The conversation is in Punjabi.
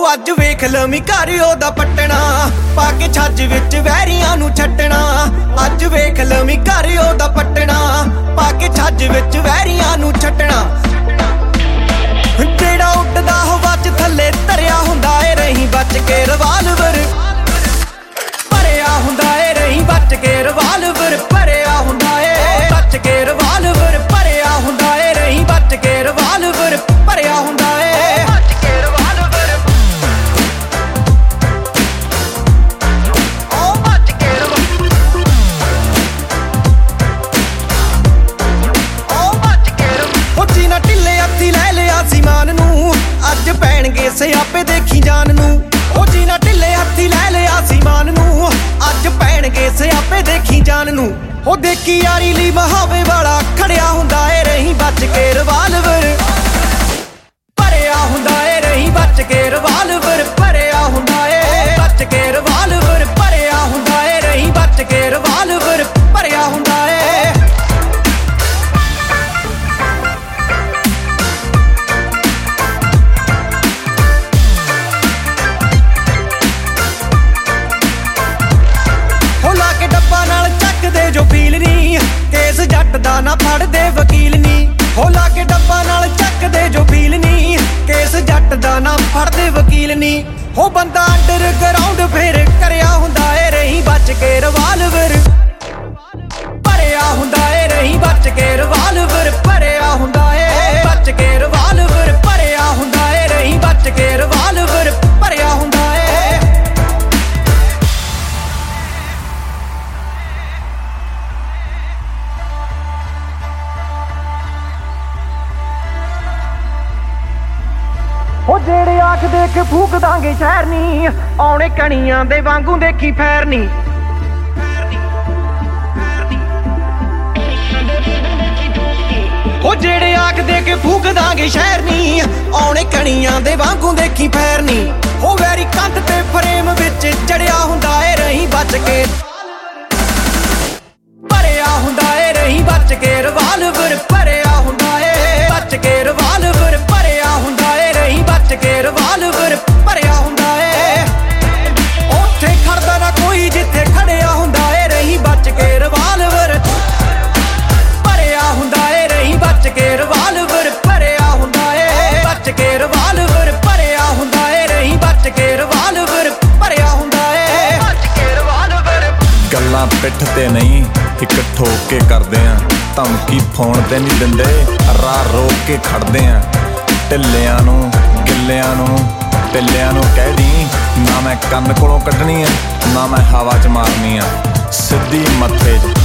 ਅੱਜ ਵੇਖ ਲਵੀਂ ਘਰ ਉਹਦਾ ਪੱਟਣਾ, ਪਾ ਕੇ ਛੱਜ ਵਿੱਚ ਵੈਰੀਆਂ ਨੂੰ ਛੱਡਣਾ। ਅੱਜ ਵੇਖ ਲਵੀਂ ਘਰ ਉਹਦਾ ਪੱਟਣਾ, ਪਾ ਕੇ ਛੱਜ ਵਿੱਚ ਵੈਰੀਆਂ ਨੂੰ ਛੱਡਣਾ। ਜਿਹੜਾ ਉੱਡਦਾ ਹਵਾ 'ਚ ਥੱਲੇ ਧਰਿਆ ਹੁੰਦਾ ਏ, ਰਹੀ ਬਚ ਕੇ ਰਿਵਾਲਵਰ ਭਰਿਆ ਹੁੰਦਾ ਏ, ਰਹੀ ਬਚ ਕੇ ਰਿਵਾਲਵਰ ਭਰਿਆ ਹੁੰਦਾ ਏ, ਬਚ ਕੇ ਰਿਵਾਲਵਰ ਭਰਿਆ ਹੁੰਦਾ ਏ, ਰਹੀ ਬਚ ਕੇ ਰਿਵਾਲਵਰ ਭਰਿਆ ਹੁੰਦਾ ਏ। ਅੱਜ ਪੈਣਗੇ ਸਿਆਪੇ ਦੇਖੀ ਜਾਨ ਨੂੰ, ਉਹ ਜੀਨਾ ਢਿੱਲੇ ਹੱਥੀ ਲੈ ਲਿਆ ਸੀ ਮਾਨ ਨੂੰ। ਅੱਜ ਪੈਣਗੇ ਸਿਆਪੇ ਦੇਖੀ ਜਾਨ ਨੂੰ, ਉਹ ਦੇਖੀ ਯਾਰੀ ਲਈ ਬਹਾਵੇ ਵਾਲਾ ਖੜਿਆ ਹੁੰਦਾ ਏ, ਰਹੀ ਬਚ ਕੇ ਰਿਵਾਲਵਰ ਭਰਿਆ ਹੁੰਦਾ ਏ, ਰਹੀ ਬਚ ਕੇ ਰਿਵਾਲਵਰ ਭਰਿਆ ਹੁੰਦਾ ਏ, ਬਚ ਕੇ ਰਿਵਾਲਵਰ ਭਰਿਆ ਹੁੰਦਾ ਏ, ਰਹੀ ਬਚ ਕੇ ਰਿਵਾਲਵਰ ਭਰਿਆ ਹੁੰਦਾ ਏ। ਜੋ ਫੀਲ ਨੀ ਕੇਸ ਜੱਟ ਦਾ ਨਾ ਫੜਦੇ ਵਕੀਲ ਨੀ, ਹੋ ਲਾ ਕੇ ਡੱਬਾ ਨਾਲ ਚੱਕਦੇ ਜੋ ਫੀਲ ਨੀ ਕੇਸ ਜੱਟ ਦਾ ਨਾ ਫੜਦੇ ਵਕੀਲ ਨੀ। ਹੋ ਬੰਦਾ ਅੰਡਰਗਰਾਉਂਡ ਫੇਰ ਕਰਿਆ ਹੁੰਦਾ ਏ, ਰਹੀ ਬਚ ਕੇ ਰਿਵਾਲਵਰ ਭਰਿਆ ਹੁੰਦਾ ਏ, ਰਹੀ ਬਚ ਕੇ ਰਿਵਾਲਵਰ ਭਰਿਆ ਹੁੰਦਾ ਏ, ਬਚ ਕੇ ਰਿਵਾਲਵਰ ਭਰਿਆ ਹੁੰਦਾ ਏ, ਰਹੀ ਬਚ ਕੇ ਰਿਵਾਲਵਰ ਭਰਿਆ ਹੁੰਦਾ ਏ। ਉਹ ਜਿਹੜੇ ਆਖ ਦੇਖ ਫੂਕ ਦਾਂਗੇ ਸ਼ਹਿਰ ਨੀ, ਆਉਣੇ ਕਣੀਆਂ ਦੇ ਵਾਂਗੂ ਦੇਖੀ ਫੈਰ ਨੀ। ਉਹ ਜਿਹੜੇ ਆਖ ਦੇ ਕੇ ਫੂਕ ਦਾਂਗੇ ਸ਼ਹਿਰ ਨੀ, ਆਉਣੇ ਕਣੀਆਂ ਦੇ ਵਾਂਗੂ ਦੇਖੀ ਫੈਰ ਨੀ। ਉਹ ਵੈਰੀ ਕੰਧ ਤੇ ਫਰੇਮ ਵਿੱਚ ਚੜਿਆ ਹੁੰਦਾ ਏ, ਰਹੀ ਬਚ ਕੇ ਭਰਿਆ ਹੁੰਦਾ ਏ, ਰਹੀ ਬਚ ਕੇ ਰਿਵਾਲਵਰ ਭਰਿਆ ਹੁੰਦਾ ਏ, ਬਚ ਕੇ ਰਿਵਾਲਵਰ ਭਰਿਆ ਹੁੰਦਾ ਏ, ਰਹੀ ਬਚ ਕੇ ਰਿਵਾਲਵਰ ਭਰਿਆ ਹੁੰਦਾ ਏ। ਉੱਥੇ ਖੜਦਾ ਨਾ ਕੋਈ ਜਿੱਥੇ ਖੜਿਆ ਹੁੰਦਾ ਏ, ਰਹੀ ਬਚ ਕੇ ਰਿਵਾਲਵਰ ਭਰਿਆ ਹੁੰਦਾ ਏ, ਰਹੀ ਬਚ ਕੇ ਰਿਵਾਲਵਰ ਭਰਿਆ ਹੁੰਦਾ ਏ, ਬਚ ਕੇ ਰਿਵਾਲਵਰ ਭਰਿਆ ਹੁੰਦਾ ਏ, ਰਹੀ ਬਚ ਕੇ ਰਿਵਾਲਵਰ ਭਰਿਆ ਹੁੰਦਾ ਏ, ਬਚ ਕੇ ਰਿਵਾਲਵਰ। ਗੱਲਾਂ ਪਿੱਠ ਤੇ ਨਹੀਂ ਇੱਕ ਠੋਕ ਕੇ ਕਰਦੇ ਆਂ, ਧਮਕੀ ਫੋਨ ਤੇ ਨਹੀਂ ਦਿੰਦੇ, ਰਾਹ ਰੋਕ ਕੇ ਖੜਦੇ ਆਂ। ਢਿੱਲਿਆਂ ਨੂੰ ਗਿੱਲਿਆਂ ਨੂੰ ਪਿੱਲਿਆਂ ਨੂੰ ਕਹਿ ਦੀ, ਨਾ ਮੈਂ ਕੰਨ ਕੋਲੋਂ ਕੱਢਣੀ ਆ, ਨਾ ਮੈਂ ਹਵਾ 'ਚ ਮਾਰਨੀ ਆ, ਸਿੱਧੀ ਮੱਥੇ 'ਚ